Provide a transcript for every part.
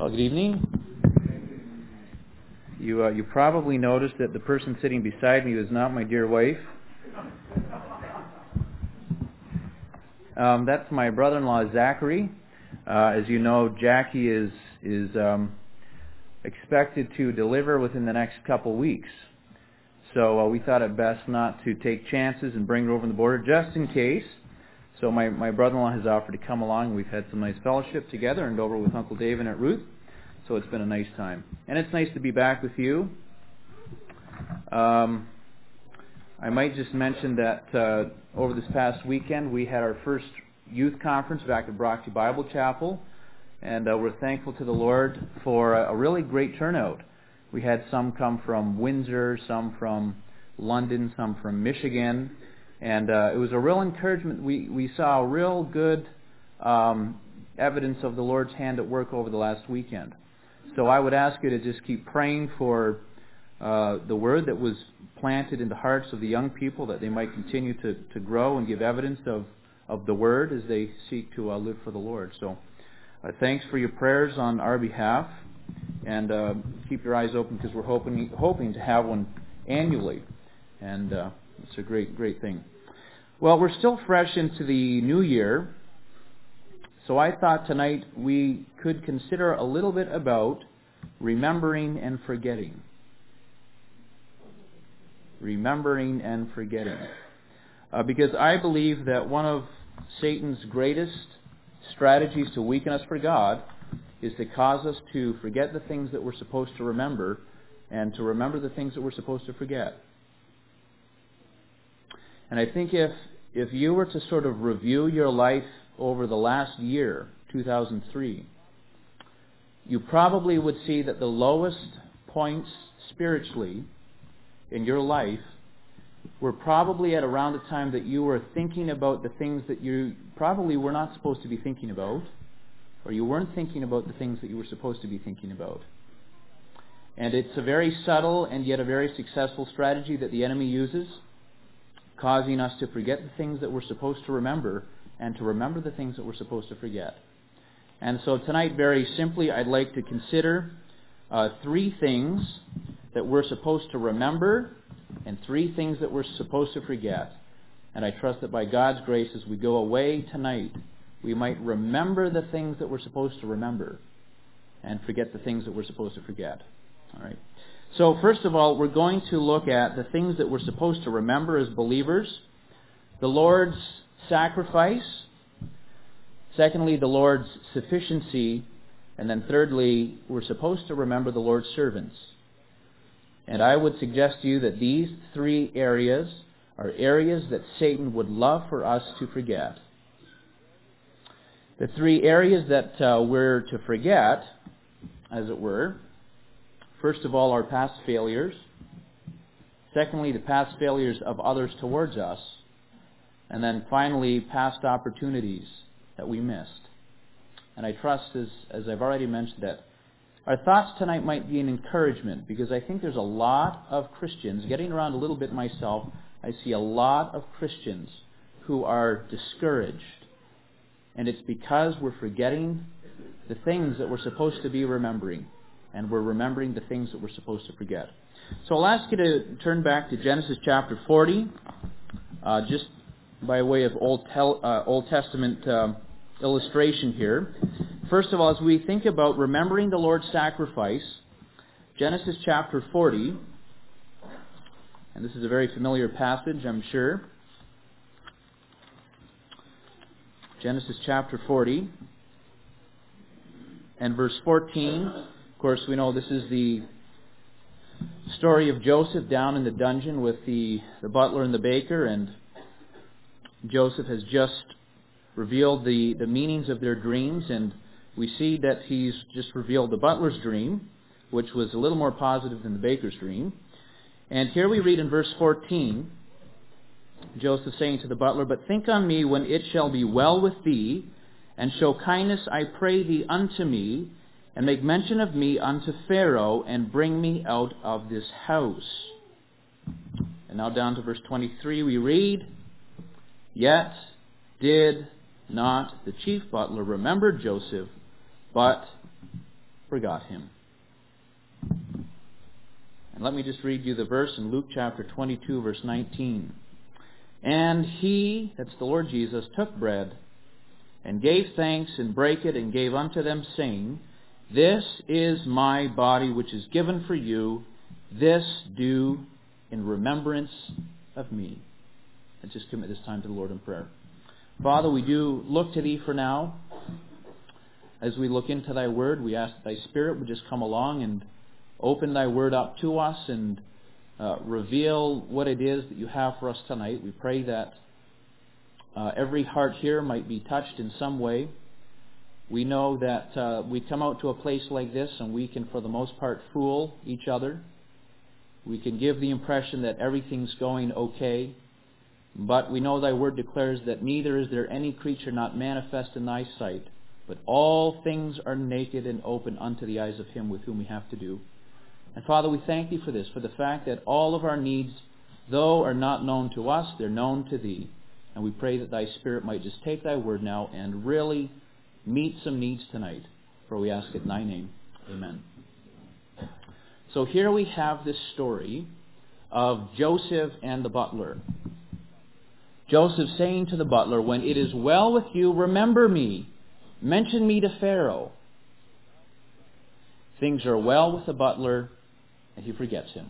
Well, good evening. You probably noticed that the person sitting beside me was not my dear wife. That's my brother-in-law, Zachary. As you know, Jackie is expected to deliver within the next couple weeks. So we thought it best not to take chances and bring her over the border just in case. So my brother-in-law has offered to come along. We've had some nice fellowship together and over with Uncle Dave and Aunt Ruth. So it's been a nice time. And it's nice to be back with you. I might just mention that over this past weekend we had our first youth conference back at Brockview Bible Chapel. And we're thankful to the Lord for a really great turnout. We had some come from Windsor, some from London, some from Michigan. And it was a real encouragement. We saw real good evidence of the Lord's hand at work over the last weekend. So I would ask you to just keep praying for the word that was planted in the hearts of the young people, that they might continue to grow and give evidence of the word as they seek to live for the Lord. So thanks for your prayers on our behalf, and keep your eyes open because we're hoping to have one annually, and it's a great thing. Well, we're still fresh into the new year, so I thought tonight we could consider a little bit about remembering and forgetting. Remembering and forgetting. Because I believe that one of Satan's greatest strategies to weaken us for God is to cause us to forget the things that we're supposed to remember and to remember the things that we're supposed to forget. And I think if you were to sort of review your life over the last year, 2003, you probably would see that the lowest points spiritually in your life were probably at around the time that you were thinking about the things that you probably were not supposed to be thinking about, or you weren't thinking about the things that you were supposed to be thinking about. And it's a very subtle and yet a very successful strategy that the enemy uses, causing us to forget the things that we're supposed to remember and to remember the things that we're supposed to forget. And so tonight, very simply, I'd like to consider 3 things that we're supposed to remember and 3 things that we're supposed to forget. And I trust that by God's grace, as we go away tonight, we might remember the things that we're supposed to remember and forget the things that we're supposed to forget. All right. So first of all, we're going to look at the things that we're supposed to remember as believers. The Lord's sacrifice. Secondly, the Lord's sufficiency. And then thirdly, we're supposed to remember the Lord's servants. And I would suggest to you that these 3 areas are areas that Satan would love for us to forget. The 3 areas that we're to forget, as it were, first of all, our past failures. Secondly, the past failures of others towards us. And then finally, past opportunities that we missed. And I trust, as I've already mentioned, that our thoughts tonight might be an encouragement, because I think there's a lot of Christians, getting around a little bit myself, I see a lot of Christians who are discouraged. And it's because we're forgetting the things that we're supposed to be remembering. And we're remembering the things that we're supposed to forget. So I'll ask you to turn back to Genesis chapter 40, just by way of Old Testament illustration here. First of all, as we think about remembering the Lord's sacrifice, Genesis chapter 40, and this is a very familiar passage, I'm sure. Genesis chapter 40, and verse 14. Of course, we know this is the story of Joseph down in the dungeon with the butler and the baker, and Joseph has just revealed the meanings of their dreams, and we see that he's just revealed the butler's dream, which was a little more positive than the baker's dream. And here we read in verse 14, Joseph saying to the butler, "But think on me when it shall be well with thee, and show kindness, I pray thee, unto me, and make mention of me unto Pharaoh, and bring me out of this house." And now down to verse 23 we read, "Yet did not the chief butler remember Joseph, but forgot him. And let me just read you the verse in Luke chapter 22, verse 19. And he, that's the Lord Jesus, took bread and gave thanks and brake it and gave unto them, saying, This is my body which is given for you. This do in remembrance of me. And just commit this time to the Lord in prayer. Father, we do look to Thee for now. As we look into Thy Word, we ask that Thy Spirit would just come along and open Thy Word up to us and reveal what it is that You have for us tonight. We pray that every heart here might be touched in some way. We know that we come out to a place like this and we can, for the most part, fool each other. We can give the impression that everything's going okay. But we know Thy Word declares that neither is there any creature not manifest in Thy sight, but all things are naked and open unto the eyes of Him with whom we have to do. And Father, we thank Thee for this, for the fact that all of our needs, though are not known to us, they're known to Thee. And we pray that Thy Spirit might just take Thy Word now and really meet some needs tonight. For we ask it in Thy name. Amen. So here we have this story of Joseph and the butler. Joseph saying to the butler, When it is well with you, remember me. Mention me to Pharaoh. Things are well with the butler, and he forgets him.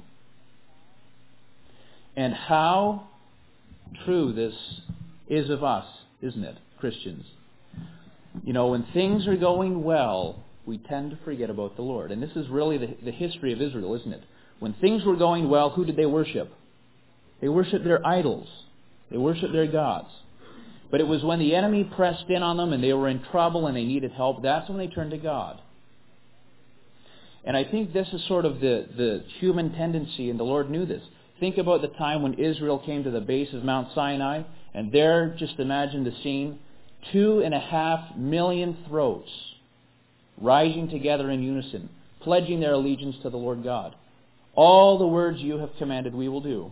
And how true this is of us, isn't it, Christians? You know, when things are going well, we tend to forget about the Lord. And this is really the history of Israel, isn't it? When things were going well, who did they worship? They worshiped their idols. They worshiped their gods. But it was when the enemy pressed in on them and they were in trouble and they needed help, that's when they turned to God. And I think this is sort of the human tendency, and the Lord knew this. Think about the time when Israel came to the base of Mount Sinai, and there, just imagine the scene, 2.5 million throats rising together in unison, pledging their allegiance to the Lord God. All the words You have commanded we will do.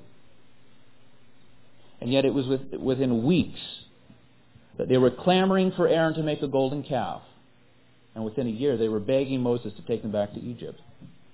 And yet it was within weeks that they were clamoring for Aaron to make a golden calf. And within a year they were begging Moses to take them back to Egypt.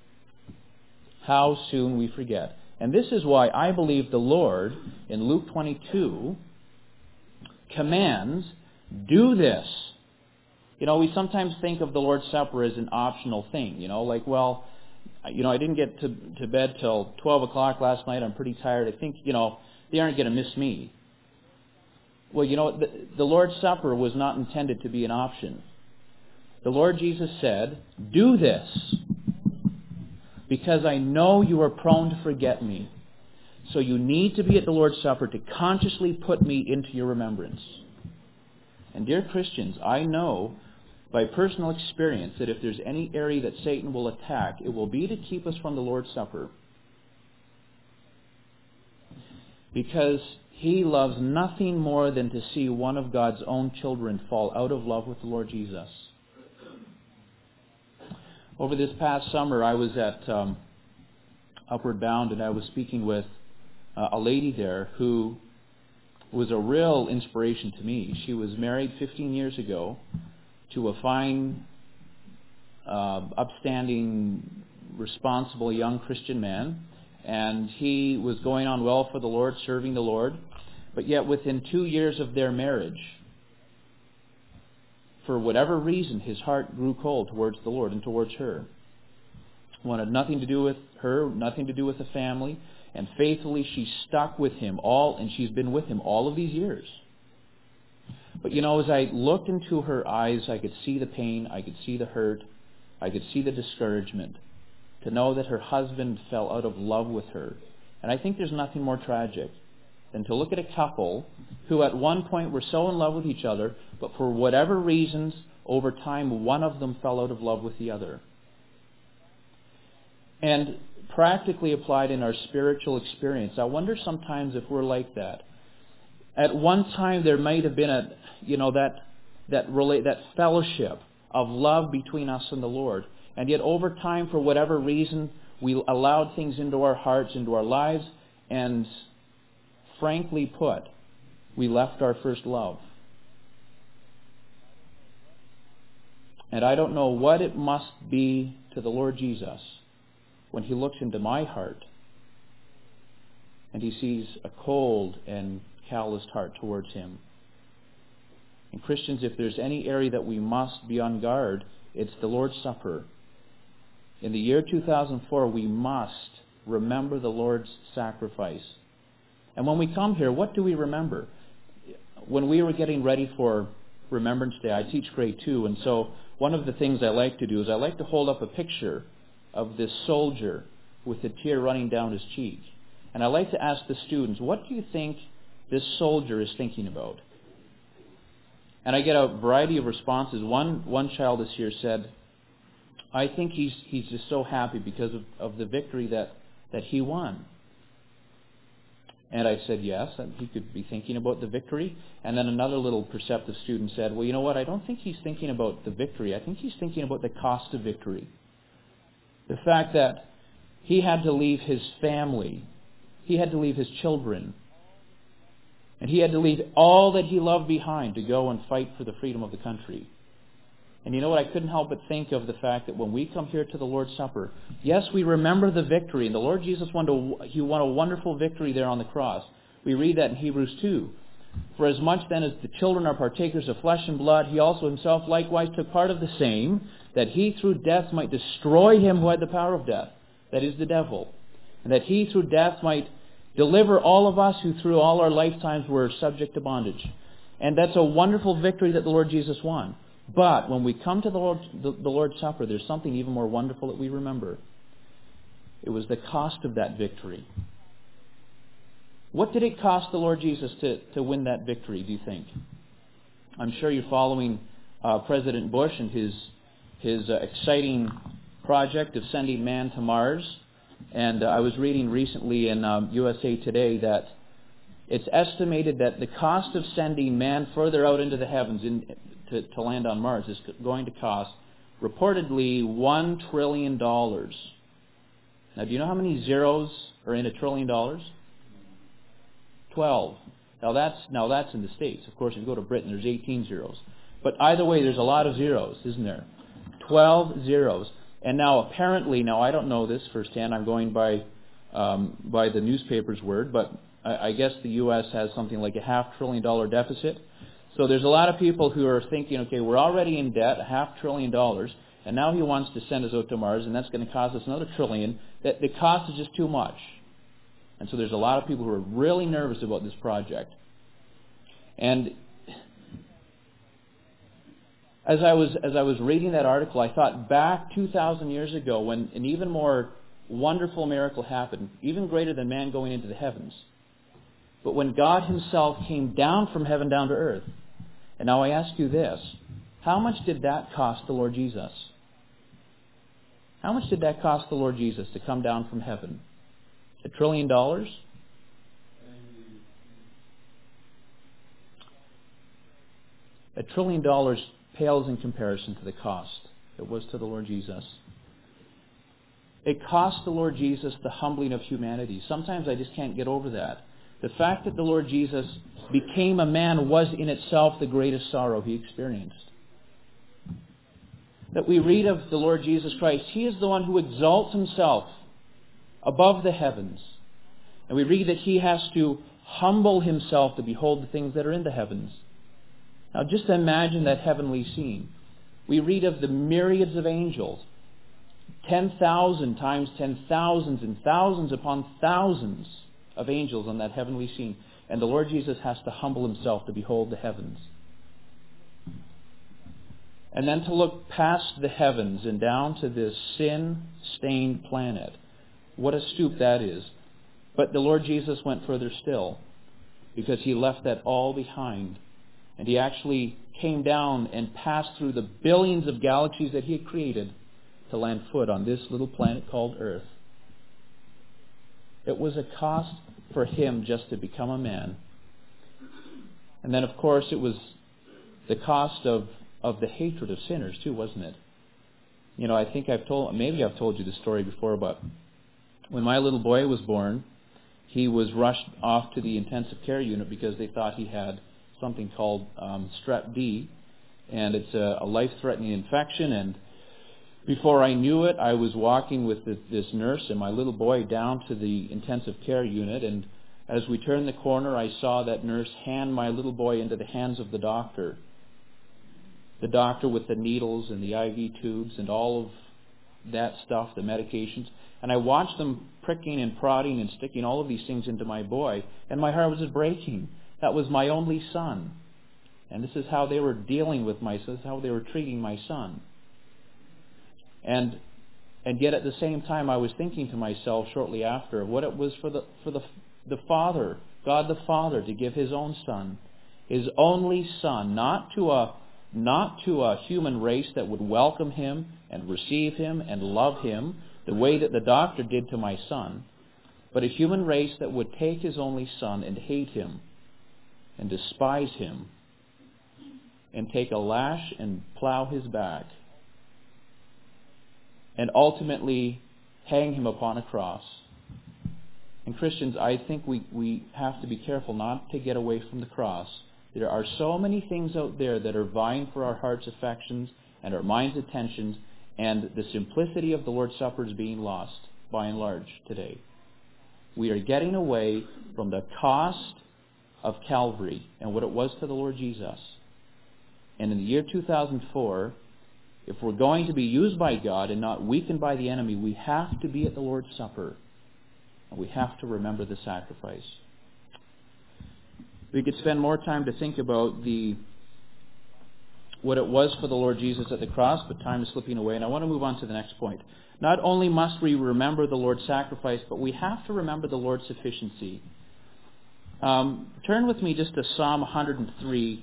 How soon we forget. And this is why I believe the Lord, in Luke 22, commands, do this. You know, we sometimes think of the Lord's Supper as an optional thing. You know, like, well, you know, I didn't get to bed till 12 o'clock last night. I'm pretty tired. I think, you know, they aren't going to miss me. Well, you know, the Lord's Supper was not intended to be an option. The Lord Jesus said, do this, because I know you are prone to forget me. So you need to be at the Lord's Supper to consciously put me into your remembrance. And dear Christians, I know by personal experience that if there's any area that Satan will attack, it will be to keep us from the Lord's Supper. Because he loves nothing more than to see one of God's own children fall out of love with the Lord Jesus. Over this past summer, I was at Upward Bound, and I was speaking with a lady there who was a real inspiration to me. She was married 15 years ago to a fine, upstanding, responsible young Christian man, and he was going on well for the Lord, serving the Lord. But yet within 2 years of their marriage, for whatever reason, his heart grew cold towards the Lord and towards her. Wanted nothing to do with her, nothing to do with the family, and faithfully she stuck with him and she's been with him all of these years. But you know, as I looked into her eyes, I could see the pain, I could see the hurt, I could see the discouragement, to know that her husband fell out of love with her. And I think there's nothing more tragic than to look at a couple who at one point were so in love with each other, but for whatever reasons, over time, one of them fell out of love with the other. And practically applied in our spiritual experience, I wonder sometimes if we're like that. At one time, there might have been that fellowship of love between us and the Lord. And yet over time, for whatever reason, we allowed things into our hearts, into our lives, and frankly put, we left our first love. And I don't know what it must be to the Lord Jesus when He looks into my heart and He sees a cold and calloused heart towards Him. And Christians, if there's any area that we must be on guard, it's the Lord's Supper. In the year 2004, we must remember the Lord's sacrifice. And when we come here, what do we remember? When we were getting ready for Remembrance Day, I teach grade 2, and so one of the things I like to do is I like to hold up a picture of this soldier with a tear running down his cheek. And I like to ask the students, what do you think this soldier is thinking about? And I get a variety of responses. One child this year said, I think he's just so happy because of the victory that he won. And I said, yes, and he could be thinking about the victory. And then another little perceptive student said, well, you know what, I don't think he's thinking about the victory. I think he's thinking about the cost of victory. The fact that he had to leave his family, he had to leave his children, and he had to leave all that he loved behind to go and fight for the freedom of the country. And you know what? I couldn't help but think of the fact that when we come here to the Lord's Supper, yes, we remember the victory. And the Lord Jesus won a wonderful victory there on the cross. We read that in Hebrews 2. For as much then as the children are partakers of flesh and blood, He also Himself likewise took part of the same, that He through death might destroy him who had the power of death, that is the devil, and that He through death might deliver all of us who through all our lifetimes were subject to bondage. And that's a wonderful victory that the Lord Jesus won. But when we come to the Lord's Supper, there's something even more wonderful that we remember. It was the cost of that victory. What did it cost the Lord Jesus to win that victory, do you think? I'm sure you're following President Bush and his exciting project of sending man to Mars. And I was reading recently in USA Today that it's estimated that the cost of sending man further out into the heavens to land on Mars is going to cost reportedly $1 trillion. Now, do you know how many zeros are in $1 trillion? 12. Now that's in the States. Of course, if you go to Britain, there's 18 zeros. But either way, there's a lot of zeros, isn't there? 12 zeros. And now apparently, I don't know this firsthand, I'm going by the newspaper's word, but I guess the U.S. has something like a $500 billion deficit. So there's a lot of people who are thinking, okay, we're already in debt, $500 billion, and now he wants to send us out to Mars, and that's going to cost us another $1 trillion. That the cost is just too much. And so there's a lot of people who are really nervous about this project. And as I was reading that article, I thought back 2,000 years ago when an even more wonderful miracle happened, even greater than man going into the heavens. But when God Himself came down from heaven down to earth. And now I ask you this, how much did that cost the Lord Jesus? How much did that cost the Lord Jesus to come down from heaven? $1 trillion? $1 trillion pales in comparison to the cost it was to the Lord Jesus. It cost the Lord Jesus the humbling of humanity. Sometimes I just can't get over that. The fact that the Lord Jesus became a man was in itself the greatest sorrow He experienced. That we read of the Lord Jesus Christ, He is the one who exalts Himself above the heavens. And we read that He has to humble Himself to behold the things that are in the heavens. Now just imagine that heavenly scene. We read of the myriads of angels, 10,000 times 10,000s and thousands upon thousands of angels on that heavenly scene. And the Lord Jesus has to humble Himself to behold the heavens. And then to look past the heavens and down to this sin-stained planet. What a stoop that is. But the Lord Jesus went further still, because He left that all behind. And He actually came down and passed through the billions of galaxies that He had created to land foot on this little planet called Earth. It was a cost for Him just to become a man. And then, of course, it was the cost of the hatred of sinners too, wasn't it? You know, I think maybe I've told you this story before, but when my little boy was born, he was rushed off to the intensive care unit because they thought he had something called strep D. and it's a life-threatening infection. And before I knew it, I was walking with this nurse and my little boy down to the intensive care unit, and as we turned the corner, I saw that nurse hand my little boy into the hands of the doctor. The doctor with the needles and the IV tubes and all of that stuff, the medications. And I watched them pricking and prodding and sticking all of these things into my boy, and my heart was just breaking. That was my only son. And this is how they were dealing with my son, this is how they were treating my son. And yet at the same time, I was thinking to myself shortly after what it was for the Father, God the Father, to give His own Son, His only Son, not to a human race that would welcome Him and receive Him and love Him the way that the doctor did to my son, but a human race that would take His only Son and hate Him and despise Him and take a lash and plow His back and ultimately hang Him upon a cross. And Christians, I think we have to be careful not to get away from the cross. There are so many things out there that are vying for our heart's affections and our mind's attentions, and the simplicity of the Lord's Supper is being lost by and large today. We are getting away from the cost of Calvary and what it was to the Lord Jesus. And in the year 2004, if we're going to be used by God and not weakened by the enemy, we have to be at the Lord's Supper. And we have to remember the sacrifice. We could spend more time to think about what it was for the Lord Jesus at the cross, but time is slipping away, and I want to move on to the next point. Not only must we remember the Lord's sacrifice, but we have to remember the Lord's sufficiency. Turn with me just to Psalm 103.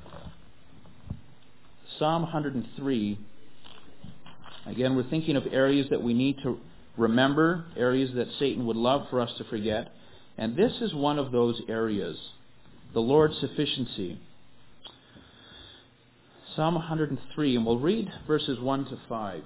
Psalm 103. Again, we're thinking of areas that we need to remember, areas that Satan would love for us to forget. And this is one of those areas, the Lord's sufficiency. Psalm 103, and we'll read verses 1 to 5.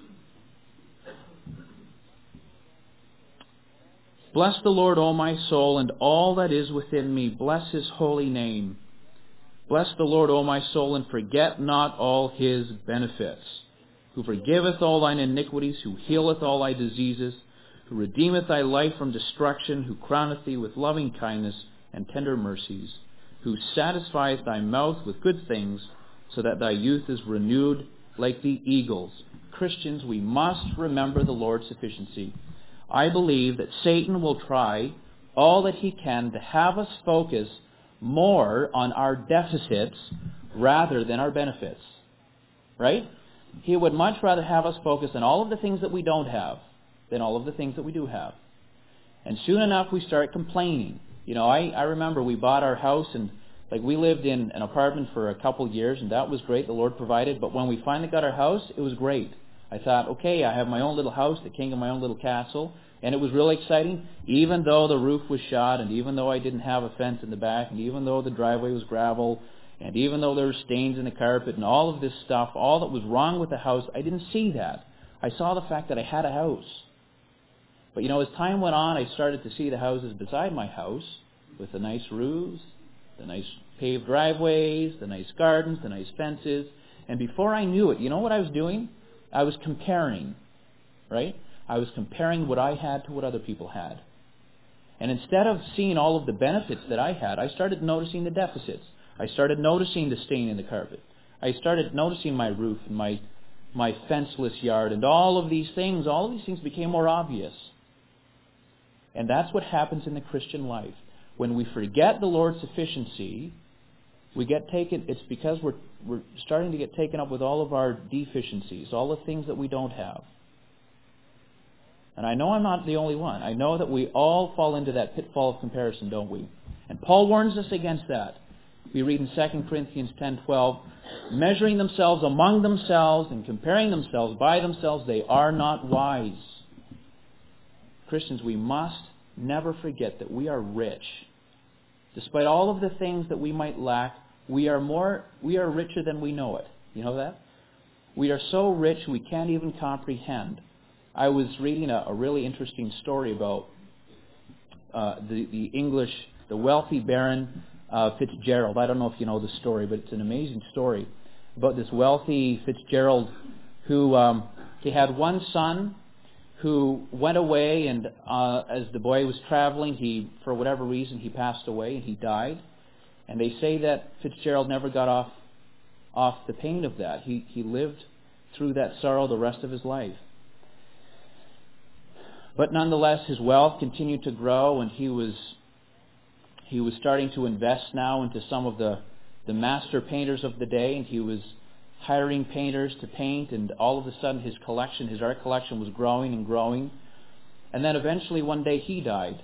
Bless the Lord, O my soul, and all that is within me. Bless His holy name. Bless the Lord, O my soul, and forget not all His benefits, who forgiveth all thine iniquities, who healeth all thy diseases, who redeemeth thy life from destruction, who crowneth thee with loving kindness and tender mercies, who satisfieth thy mouth with good things, so that thy youth is renewed like the eagles. Christians, we must remember the Lord's sufficiency. I believe that Satan will try all that he can to have us focus more on our deficits rather than our benefits. Right? He would much rather have us focus on all of the things that we don't have than all of the things that we do have. And soon enough we start complaining. I remember we bought our house, and we lived in an apartment for a couple years, and that was great. The Lord provided. But when we finally got our house, it was great. I thought, okay, I have my own little house, the king of my own little castle. And it was really exciting, even though the roof was shot, and even though I didn't have a fence in the back, and even though the driveway was gravel, and even though there were stains in the carpet and all of this stuff, all that was wrong with the house, I didn't see that. I saw the fact that I had a house. But as time went on, I started to see the houses beside my house with the nice roofs, the nice paved driveways, the nice gardens, the nice fences. And before I knew it, you know what I was doing? I was comparing, right? I was comparing what I had to what other people had. And instead of seeing all of the benefits that I had, I started noticing the deficits. I started noticing the stain in the carpet. I started noticing my roof and my fenceless yard, and all of these things became more obvious. And that's what happens in the Christian life. When we forget the Lord's sufficiency, it's because we're starting to get taken up with all of our deficiencies, all the things that we don't have. And I know I'm not the only one. I know that we all fall into that pitfall of comparison, don't we? And Paul warns us against that. We read in 2 Corinthians 10:12, measuring themselves among themselves and comparing themselves by themselves, they are not wise. Christians, we must never forget that we are rich. Despite all of the things that we might lack, we are richer than we know it. You know that? We are so rich we can't even comprehend. I was reading a really interesting story about the wealthy Baron Fitzgerald. I don't know if you know the story, but it's an amazing story. about this wealthy Fitzgerald who he had one son who went away, and as the boy was traveling, for whatever reason, he passed away and he died. And they say that Fitzgerald never got off the pain of that. He lived through that sorrow the rest of his life. But nonetheless, his wealth continued to grow, and he was starting to invest now into some of the master painters of the day, and he was hiring painters to paint, and all of a sudden his art collection was growing and growing. And then eventually one day he died.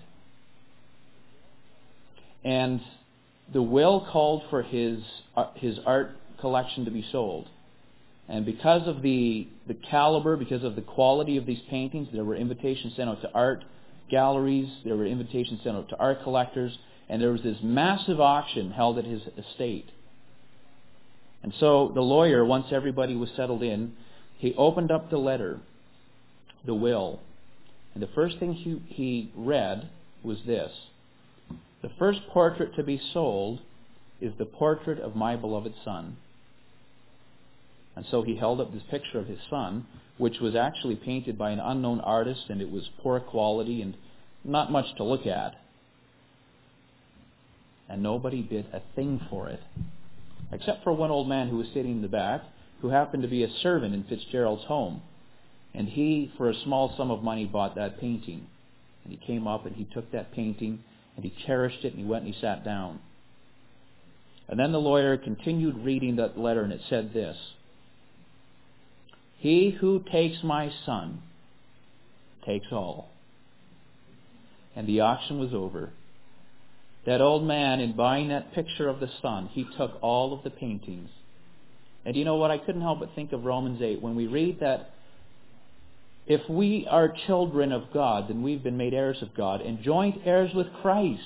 And the will called for his art collection to be sold. And because of the caliber, because of the quality of these paintings, there were invitations sent out to art galleries, there were invitations sent out to art collectors, and there was this massive auction held at his estate. And so the lawyer, once everybody was settled in, he opened up the letter, the will, and the first thing he read was this: the first portrait to be sold is the portrait of my beloved son. And so he held up this picture of his son, which was actually painted by an unknown artist, and it was poor quality and not much to look at. And nobody bid a thing for it, except for one old man who was sitting in the back, who happened to be a servant in Fitzgerald's home. And he, for a small sum of money, bought that painting. And he came up and he took that painting and he cherished it, and he went and he sat down. And then the lawyer continued reading that letter, and it said this: he who takes my son takes all. And the auction was over. That old man, in buying that picture of the son, he took all of the paintings. And you know what? I couldn't help but think of Romans 8 when we read that if we are children of God, then we've been made heirs of God and joint heirs with Christ.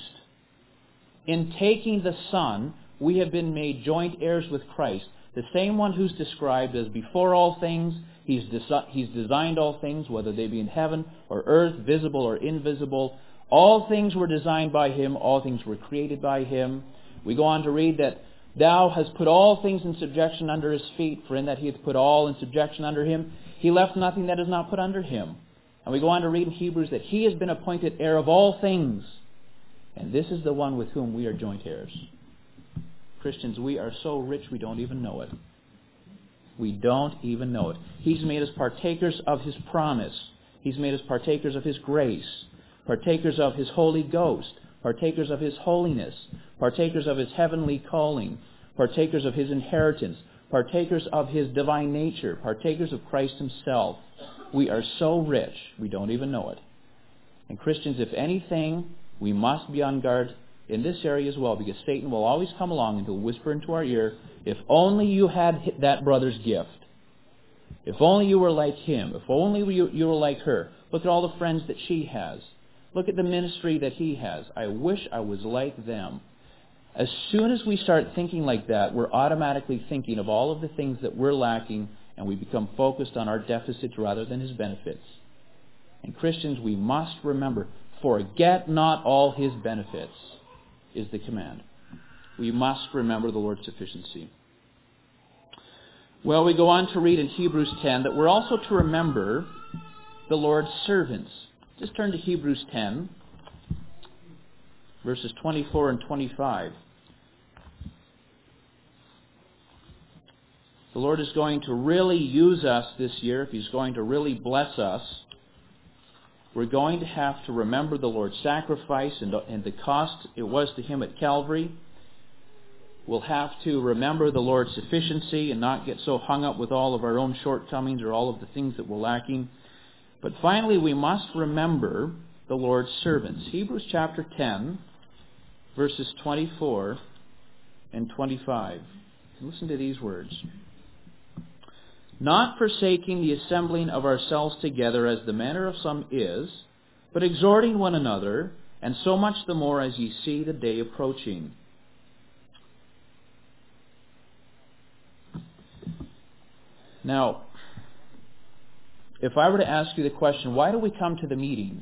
In taking the Son, we have been made joint heirs with Christ. The same one who's described as before all things. He's designed all things, whether they be in heaven or earth, visible or invisible. All things were designed by Him. All things were created by Him. We go on to read that Thou hast put all things in subjection under His feet, for in that He hath put all in subjection under Him, He left nothing that is not put under Him. And we go on to read in Hebrews that He has been appointed heir of all things. And this is the one with whom we are joint heirs. Christians, we are so rich we don't even know it. We don't even know it. He's made us partakers of His promise. He's made us partakers of His grace, partakers of His Holy Ghost, partakers of His holiness, partakers of His heavenly calling, partakers of His inheritance, partakers of His divine nature, partakers of Christ Himself. We are so rich, we don't even know it. And Christians, if anything, we must be on guard in this area as well, because Satan will always come along and he'll whisper into our ear, if only you had that brother's gift. If only you were like him. If only you were like her. Look at all the friends that she has. Look at the ministry that he has. I wish I was like them. As soon as we start thinking like that, we're automatically thinking of all of the things that we're lacking, and we become focused on our deficits rather than His benefits. And Christians, we must remember, forget not all His benefits is the command. We must remember the Lord's sufficiency. Well, we go on to read in Hebrews 10 that we're also to remember the Lord's servants. Just turn to Hebrews 10, verses 24 and 25. The Lord is going to really use us this year. If He's going to really bless us, we're going to have to remember the Lord's sacrifice and the cost it was to Him at Calvary. We'll have to remember the Lord's sufficiency and not get so hung up with all of our own shortcomings or all of the things that we're lacking. But finally, we must remember the Lord's servants. Hebrews chapter 10, verses 24 and 25. Listen to these words. Not forsaking the assembling of ourselves together as the manner of some is, but exhorting one another, and so much the more as ye see the day approaching. Now, if I were to ask you the question, why do we come to the meetings?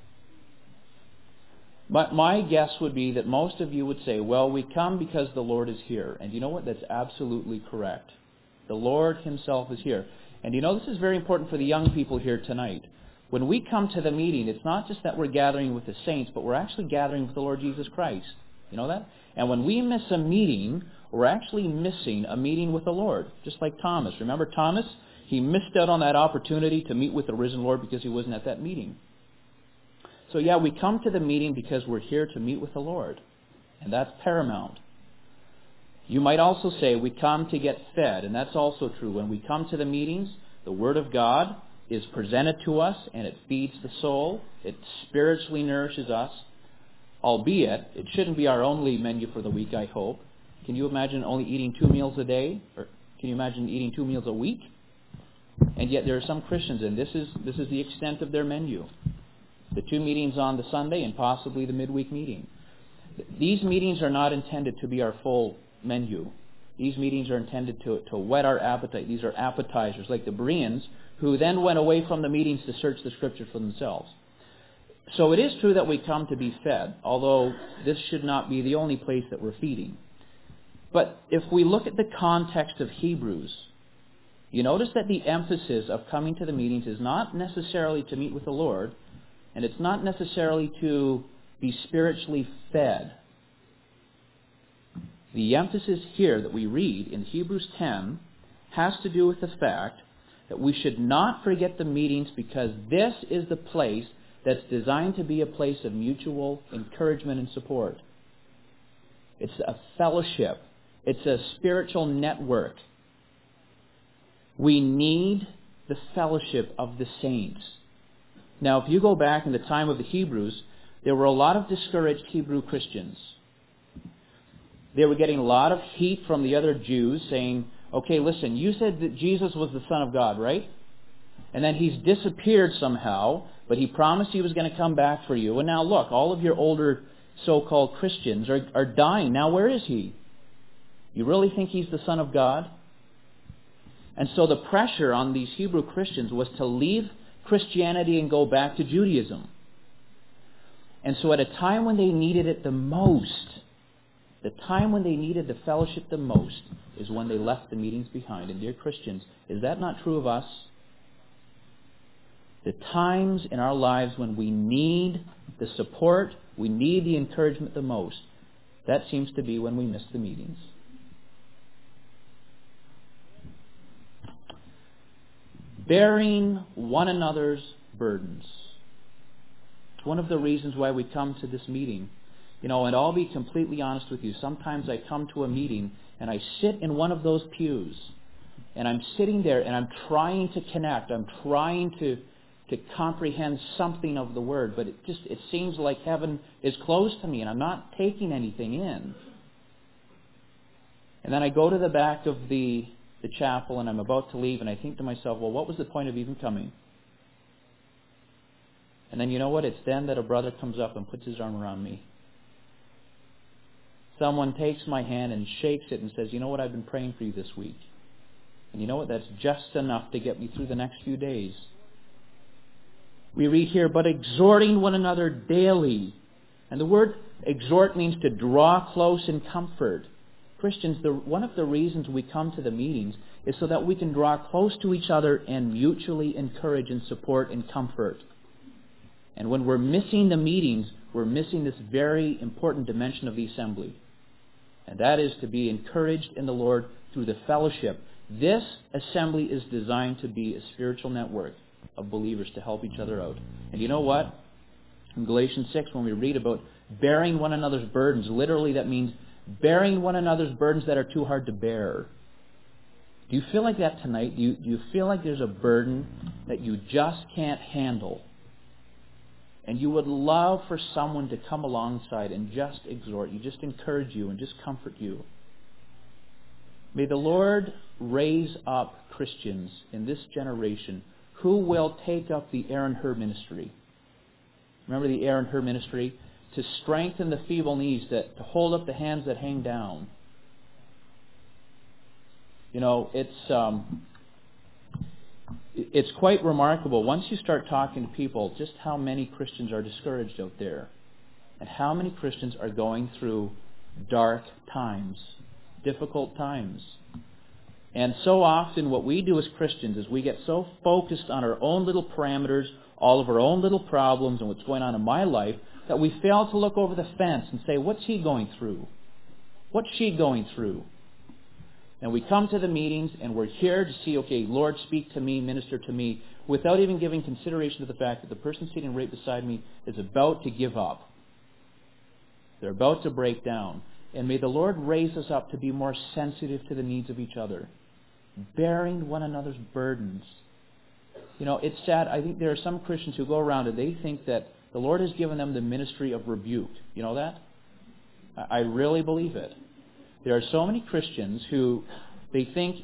But my guess would be that most of you would say, well, we come because the Lord is here. And you know what? That's absolutely correct. The Lord Himself is here. And you know, this is very important for the young people here tonight. When we come to the meeting, it's not just that we're gathering with the saints, but we're actually gathering with the Lord Jesus Christ. You know that? And when we miss a meeting, we're actually missing a meeting with the Lord. Just like Thomas. Remember Thomas? He missed out on that opportunity to meet with the risen Lord because he wasn't at that meeting. So yeah, we come to the meeting because we're here to meet with the Lord. And that's paramount. You might also say we come to get fed, and that's also true. When we come to the meetings, the Word of God is presented to us, and it feeds the soul. It spiritually nourishes us. Albeit, it shouldn't be our only menu for the week, I hope. Can you imagine only eating 2 meals a day? Or can you imagine eating 2 meals a week? And yet there are some Christians, and this is the extent of their menu. The 2 meetings on the Sunday and possibly the midweek meeting. These meetings are not intended to be our full menu. These meetings are intended to whet our appetite. These are appetizers, like the Bereans, who then went away from the meetings to search the Scripture for themselves. So it is true that we come to be fed, although this should not be the only place that we're feeding. But if we look at the context of Hebrews, you notice that the emphasis of coming to the meetings is not necessarily to meet with the Lord, and it's not necessarily to be spiritually fed. The emphasis here that we read in Hebrews 10 has to do with the fact that we should not forget the meetings, because this is the place that's designed to be a place of mutual encouragement and support. It's a fellowship. It's a spiritual network. We need the fellowship of the saints. Now, if you go back in the time of the Hebrews, there were a lot of discouraged Hebrew Christians. They were getting a lot of heat from the other Jews saying, okay, listen, you said that Jesus was the Son of God, right? And then He's disappeared somehow, but He promised He was going to come back for you. And now look, all of your older so-called Christians are dying. Now where is He? You really think He's the Son of God? And so the pressure on these Hebrew Christians was to leave Christianity and go back to Judaism. And so at a time when they needed it the most, the time when they needed the fellowship the most, is when they left the meetings behind. And dear Christians, is that not true of us? The times in our lives when we need the support, we need the encouragement the most, that seems to be when we miss the meetings. Bearing one another's burdens. It's one of the reasons why we come to this meeting. You know, and I'll be completely honest with you. Sometimes I come to a meeting and I sit in one of those pews and I'm sitting there and I'm trying to connect. I'm trying to comprehend something of the Word, but it seems like heaven is closed to me and I'm not taking anything in. And then I go to the back of the chapel and I'm about to leave and I think to myself, well, what was the point of even coming? And then you know what? It's then that a brother comes up and puts his arm around me. Someone takes my hand and shakes it and says, you know what, I've been praying for you this week. And you know what, that's just enough to get me through the next few days. We read here, but exhorting one another daily. And the word exhort means to draw close in comfort. Christians, one of the reasons we come to the meetings is so that we can draw close to each other and mutually encourage and support and comfort. And when we're missing the meetings, we're missing this very important dimension of the assembly. And that is to be encouraged in the Lord through the fellowship. This assembly is designed to be a spiritual network of believers to help each other out. And you know what? In Galatians 6, when we read about bearing one another's burdens, literally that means bearing one another's burdens that are too hard to bear. Do you feel like that tonight? Do you feel like there's a burden that you just can't handle? And you would love for someone to come alongside and just exhort you, just encourage you and just comfort you. May the Lord raise up Christians in this generation who will take up the Aaron Hur ministry. Remember the Aaron Hur ministry? To strengthen the feeble knees, to hold up the hands that hang down. You know, it's quite remarkable once you start talking to people just how many Christians are discouraged out there and how many Christians are going through dark times, difficult times. And so often what we do as Christians is we get so focused on our own little parameters, all of our own little problems and what's going on in my life, that we fail to look over the fence and say, what's he going through? What's she going through? And we come to the meetings and we're here to see, okay, Lord, speak to me, minister to me, without even giving consideration to the fact that the person sitting right beside me is about to give up. They're about to break down. And may the Lord raise us up to be more sensitive to the needs of each other, bearing one another's burdens. You know, it's sad. I think there are some Christians who go around and they think that the Lord has given them the ministry of rebuke. You know that? I really believe it. There are so many Christians who they think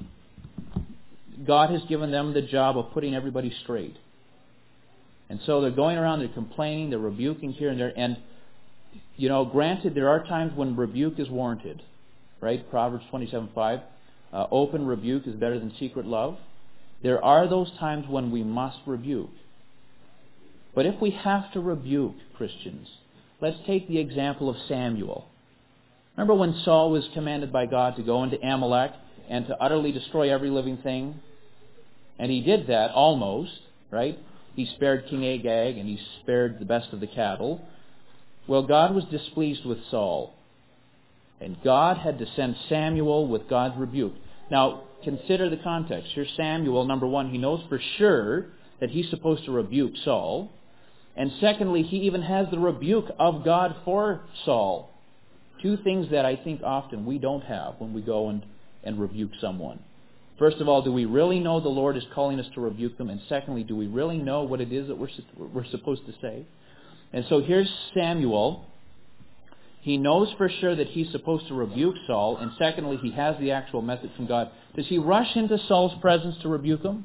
God has given them the job of putting everybody straight. And so they're going around, they're complaining, they're rebuking here and there. And, you know, granted, there are times when rebuke is warranted. Right? Proverbs 27:5. Open rebuke is better than secret love. There are those times when we must rebuke. But if we have to rebuke Christians, let's take the example of Samuel. Remember when Saul was commanded by God to go into Amalek and to utterly destroy every living thing? And he did that almost, right? He spared King Agag and he spared the best of the cattle. Well, God was displeased with Saul. And God had to send Samuel with God's rebuke. Now, consider the context. Here's Samuel, number one, he knows for sure that he's supposed to rebuke Saul. And secondly, he even has the rebuke of God for Saul. Two things that I think often we don't have when we go and rebuke someone. First of all, do we really know the Lord is calling us to rebuke them? And secondly, do we really know what it is that we're supposed to say? And so here's Samuel. He knows for sure that he's supposed to rebuke Saul. And secondly, he has the actual message from God. Does he rush into Saul's presence to rebuke him?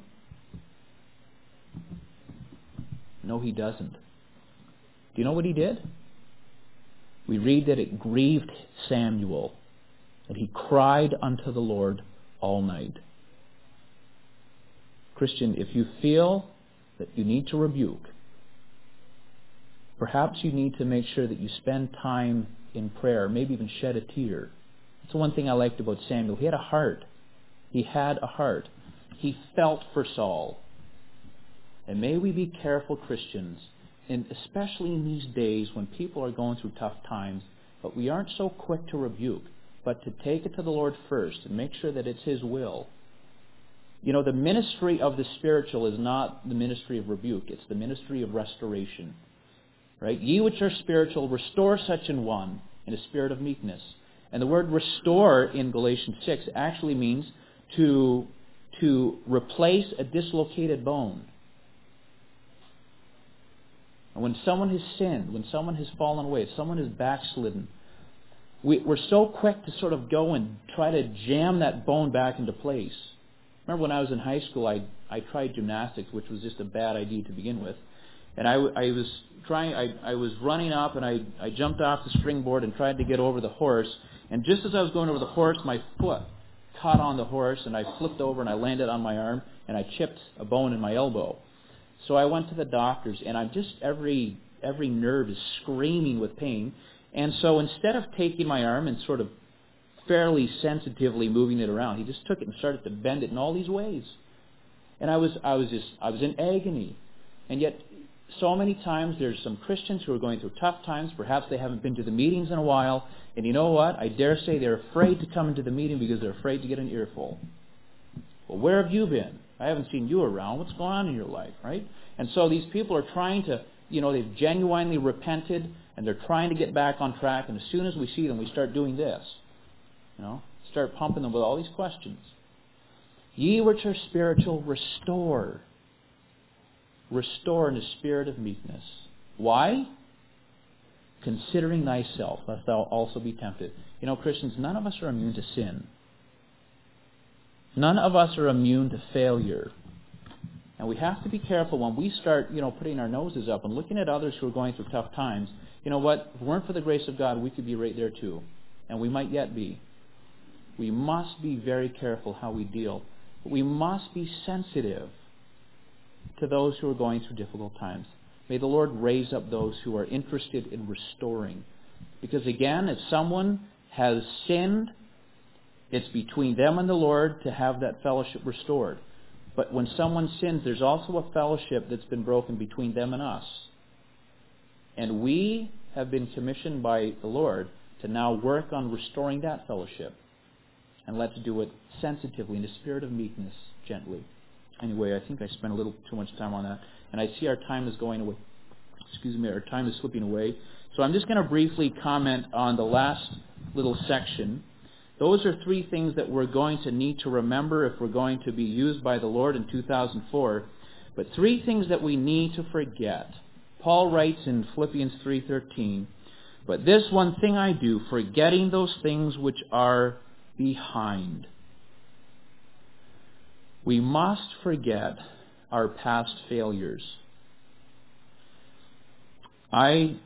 No, he doesn't. Do you know what he did? We read that it grieved Samuel, and he cried unto the Lord all night. Christian, if you feel that you need to rebuke, perhaps you need to make sure that you spend time in prayer, maybe even shed a tear. That's the one thing I liked about Samuel. He had a heart. He had a heart. He felt for Saul. And may we be careful, Christians, and especially in these days when people are going through tough times, but we aren't so quick to rebuke, but to take it to the Lord first and make sure that it's His will. You know, the ministry of the spiritual is not the ministry of rebuke. It's the ministry of restoration. Right? Ye which are spiritual, restore such an one in a spirit of meekness. And the word restore in Galatians 6 actually means to replace a dislocated bone. And when someone has sinned, when someone has fallen away, if someone is backslidden, we're so quick to sort of go and try to jam that bone back into place. Remember when I was in high school, I tried gymnastics, which was just a bad idea to begin with. And I was running up and I jumped off the springboard and tried to get over the horse. And just as I was going over the horse, my foot caught on the horse and I flipped over and I landed on my arm and I chipped a bone in my elbow. So I went to the doctors and I'm just, every nerve is screaming with pain. And so instead of taking my arm and sort of fairly sensitively moving it around, he just took it and started to bend it in all these ways. And I was in agony. And yet, so many times there's some Christians who are going through tough times. Perhaps they haven't been to the meetings in a while. And you know what? I dare say they're afraid to come into the meeting because they're afraid to get an earful. Well, where have you been? I haven't seen you around. What's going on in your life, right? And so these people are trying to, they've genuinely repented and they're trying to get back on track. And as soon as we see them, we start doing this. Start pumping them with all these questions. Ye which are spiritual, restore. Restore in a spirit of meekness. Why? Considering thyself, lest thou also be tempted. Christians, none of us are immune to sin. None of us are immune to failure. And we have to be careful when we start, putting our noses up and looking at others who are going through tough times. You know what? If it weren't for the grace of God, we could be right there too. And we might yet be. We must be very careful how we deal. But we must be sensitive to those who are going through difficult times. May the Lord raise up those who are interested in restoring. Because again, if someone has sinned, It's between them and the Lord to have that fellowship restored. But when someone sins, there's also a fellowship that's been broken between them and us. And we have been commissioned by the Lord to now work on restoring that fellowship. And let's do it sensitively, in a spirit of meekness, gently. Anyway, I think I spent a little too much time on that. And I see our time is going away. Our time is slipping away. So I'm just going to briefly comment on the last little section. Those are three things that we're going to need to remember if we're going to be used by the Lord in 2004. But three things that we need to forget. Paul writes in Philippians 3:13, "But this one thing I do, forgetting those things which are behind." We must forget our past failures. I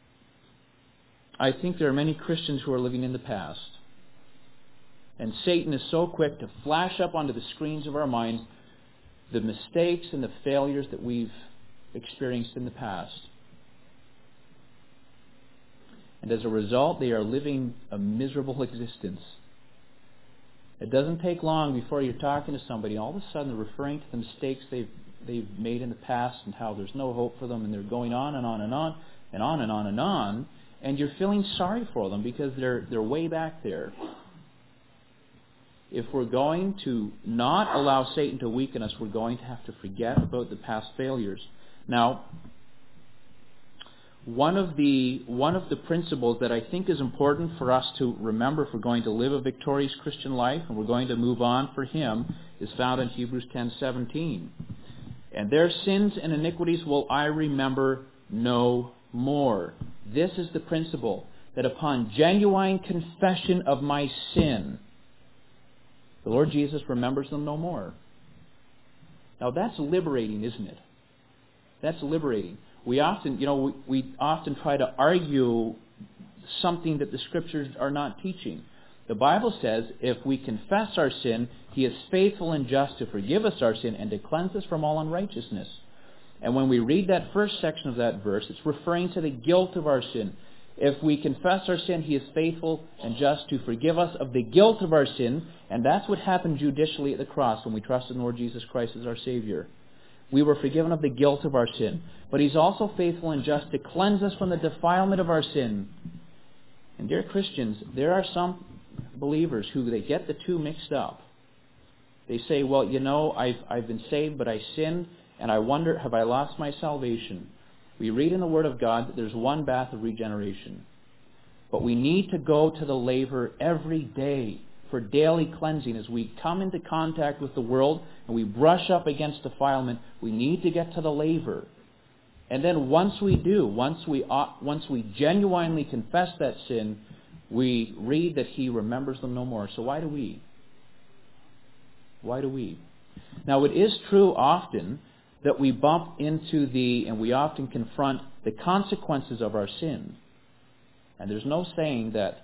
think there are many Christians who are living in the past. And Satan is so quick to flash up onto the screens of our minds the mistakes and the failures that we've experienced in the past. And as a result, they are living a miserable existence. It doesn't take long before you're talking to somebody, and all of a sudden they're referring to the mistakes they've made in the past and how there's no hope for them, and they're going on and on and on and on and on and on, and you're feeling sorry for them because they're way back there. If we're going to not allow Satan to weaken us, we're going to have to forget about the past failures. Now, one of the principles that I think is important for us to remember if we're going to live a victorious Christian life and we're going to move on for Him is found in Hebrews 10:17. "And their sins and iniquities will I remember no more." This is the principle, that upon genuine confession of my sin, the Lord Jesus remembers them no more. Now that's liberating, isn't it? That's liberating. We often try to argue something that the Scriptures are not teaching. The Bible says if we confess our sin, He is faithful and just to forgive us our sin and to cleanse us from all unrighteousness. And when we read that first section of that verse, it's referring to the guilt of our sin. If we confess our sin, He is faithful and just to forgive us of the guilt of our sin. And that's what happened judicially at the cross when we trusted in the Lord Jesus Christ as our Savior. We were forgiven of the guilt of our sin. But He's also faithful and just to cleanse us from the defilement of our sin. And dear Christians, there are some believers who they get the two mixed up. They say, well, I've been saved, but I sinned, and I wonder, have I lost my salvation? We read in the Word of God that there's one bath of regeneration. But we need to go to the laver every day for daily cleansing. As we come into contact with the world and we brush up against defilement, we need to get to the laver. And then once we do, once we genuinely confess that sin, we read that He remembers them no more. So why do we? Why do we? Now it is true often that we bump into and we often confront the consequences of our sin. And there's no saying that,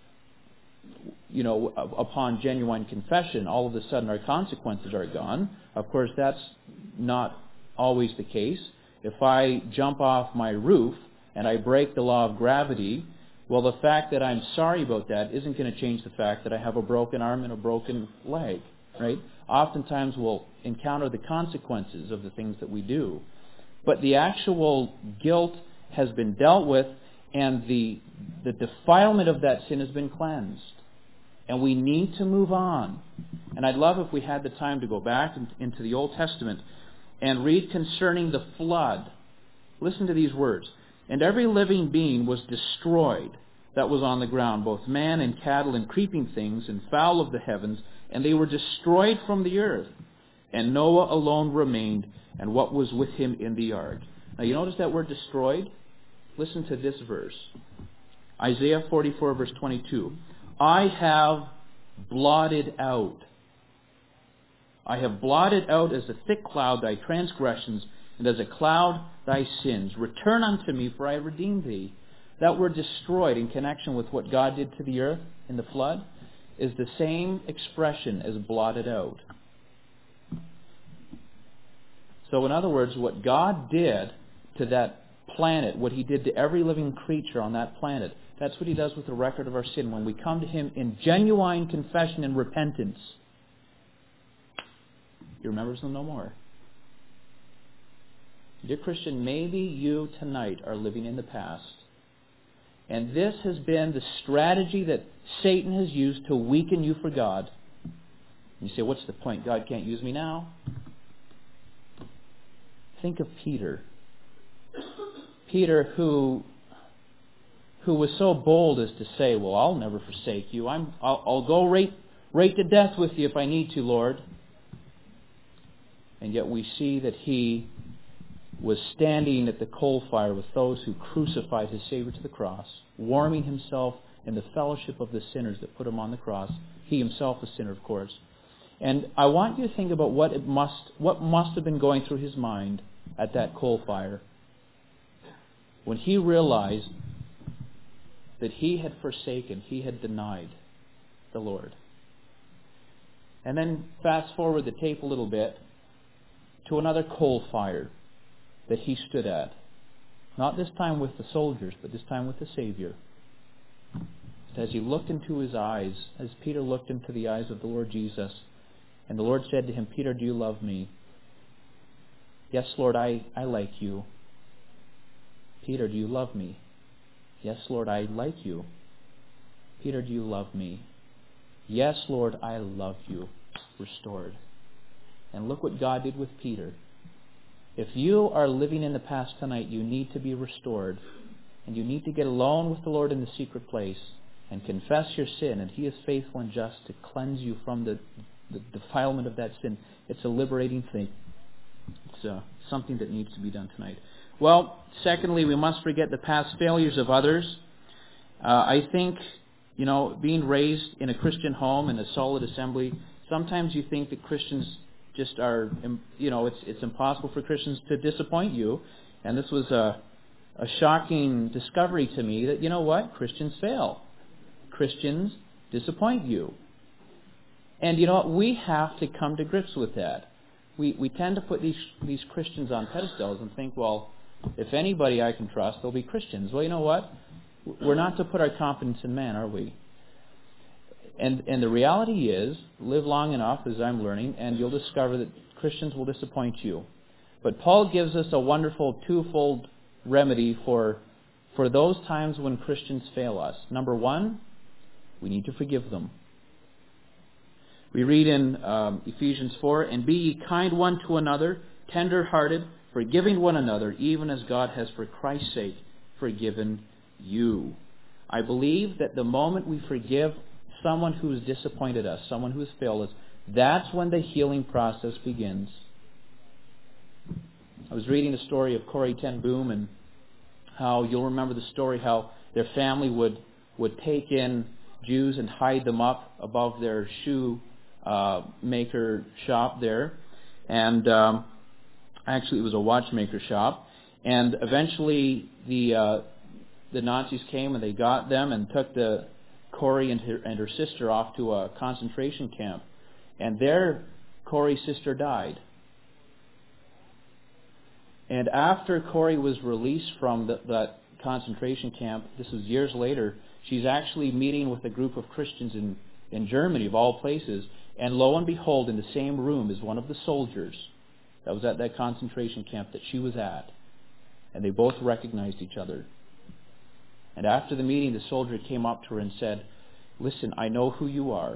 upon genuine confession, all of a sudden our consequences are gone. Of course, that's not always the case. If I jump off my roof and I break the law of gravity, well, the fact that I'm sorry about that isn't going to change the fact that I have a broken arm and a broken leg, right? Oftentimes we'll encounter the consequences of the things that we do. But the actual guilt has been dealt with, and the defilement of that sin has been cleansed. And we need to move on. And I'd love if we had the time to go back into the Old Testament and read concerning the flood. Listen to these words. "And every living being was destroyed that was on the ground, both man and cattle and creeping things and fowl of the heavens, and they were destroyed from the earth. And Noah alone remained, and what was with him in the ark." Now you notice that word destroyed? Listen to this verse. Isaiah 44 verse 22. "I have blotted out. I have blotted out as a thick cloud thy transgressions, and as a cloud thy sins. Return unto me, for I redeemed thee." That word destroyed in connection with what God did to the earth in the flood is the same expression as blotted out. So in other words, what God did to that planet, what He did to every living creature on that planet, That's what He does with the record of our sin. When we come to Him in genuine confession and repentance, He remembers them no more. Dear Christian, maybe you tonight are living in the past. And this has been the strategy that Satan has used to weaken you for God. You say, what's the point? God can't use me now? Think of Peter. Peter who was so bold as to say, well, I'll never forsake you. I'll go right to death with you if I need to, Lord. And yet we see that he was standing at the coal fire with those who crucified his Savior to the cross, warming himself in the fellowship of the sinners that put him on the cross. He himself a sinner, of course. And I want you to think about what must have been going through his mind at that coal fire when he realized that he had forsaken, he had denied the Lord. And then fast forward the tape a little bit to another coal fire that he stood at. Not this time with the soldiers, but this time with the Savior. As he looked into his eyes, as Peter looked into the eyes of the Lord Jesus, and the Lord said to him, Peter, do you love me? Yes, Lord, I like you. Peter, do you love me? Yes, Lord, I like you. Peter, do you love me? Yes, Lord, I love you. Restored. And look what God did with Peter. If you are living in the past tonight, you need to be restored. And you need to get alone with the Lord in the secret place and confess your sin. And He is faithful and just to cleanse you from the defilement of that sin. It's a liberating thing. It's something that needs to be done tonight. Well, secondly, we must forget the past failures of others. I think, being raised in a Christian home, in a solid assembly, sometimes you think that Christians just are, it's impossible for Christians to disappoint you. And this was a shocking discovery to me that, Christians fail. Christians disappoint you. And we have to come to grips with that. We tend to put these Christians on pedestals and think, well, if anybody I can trust, they'll be Christians. Well, you know what? We're not to put our confidence in man, are we? And the reality is, live long enough, as I'm learning, and you'll discover that Christians will disappoint you. But Paul gives us a wonderful twofold remedy for those times when Christians fail us. Number one, we need to forgive them. We read in Ephesians 4, and be ye kind one to another, tender-hearted, forgiving one another, even as God has for Christ's sake forgiven you. I believe that the moment we forgive someone who has disappointed us, someone who has failed us, that's when the healing process begins. I was reading the story of Corrie ten Boom, and how you'll remember the story how their family would take in Jews and hide them up above their shoe maker shop there, and actually it was a watchmaker shop, and eventually the Nazis came and they got them and took the Corrie and her sister off to a concentration camp, and there Corrie's sister died. And after Corrie was released from that concentration camp, this was years later, she's actually meeting with a group of Christians in Germany, of all places, and lo and behold, in the same room is one of the soldiers that was at that concentration camp that she was at. And they both recognized each other. And after the meeting, the soldier came up to her and said, listen, I know who you are.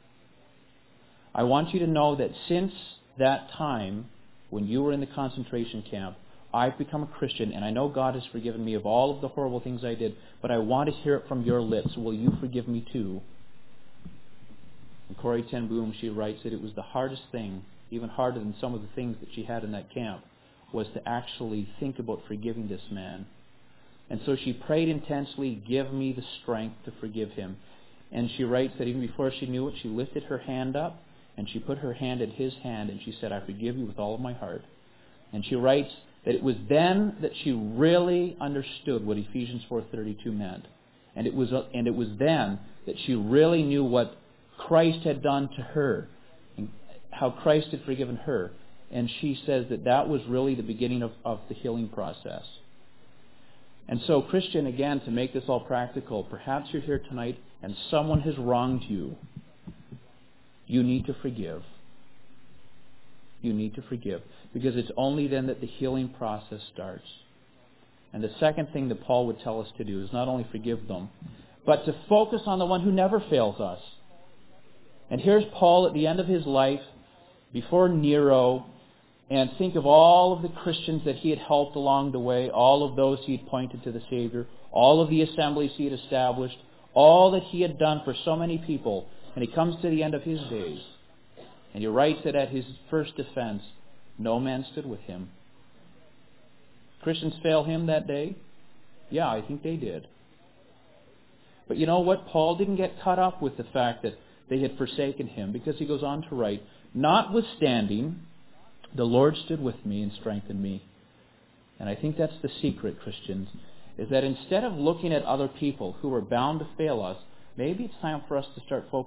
I want you to know that since that time, when you were in the concentration camp, I've become a Christian, and I know God has forgiven me of all of the horrible things I did, but I want to hear it from your lips. Will you forgive me too? And Corrie ten Boom, she writes that it was the hardest thing, even harder than some of the things that she had in that camp, was to actually think about forgiving this man. And so she prayed intensely, give me the strength to forgive him. And she writes that even before she knew it, she lifted her hand up, and she put her hand in his hand, and she said, I forgive you with all of my heart. And she writes that it was then that she really understood what Ephesians 4:32 meant. And it was then that she really knew what Christ had done to her, and how Christ had forgiven her. And she says that was really the beginning of the healing process. And so, Christian, again, to make this all practical, perhaps you're here tonight and someone has wronged you. You need to forgive. You need to forgive. Because it's only then that the healing process starts. And the second thing that Paul would tell us to do is not only forgive them, but to focus on the one who never fails us. And here's Paul at the end of his life, before Nero, and think of all of the Christians that he had helped along the way, all of those he had pointed to the Savior, all of the assemblies he had established, all that he had done for so many people. And he comes to the end of his days, and he writes that at his first defense, no man stood with him. Christians fail him that day? Yeah, I think they did. But you know what? Paul didn't get caught up with the fact that they had forsaken him, because he goes on to write, notwithstanding, the Lord stood with me and strengthened me. And I think that's the secret, Christians, is that instead of looking at other people who are bound to fail us, maybe it's time for us to start focusing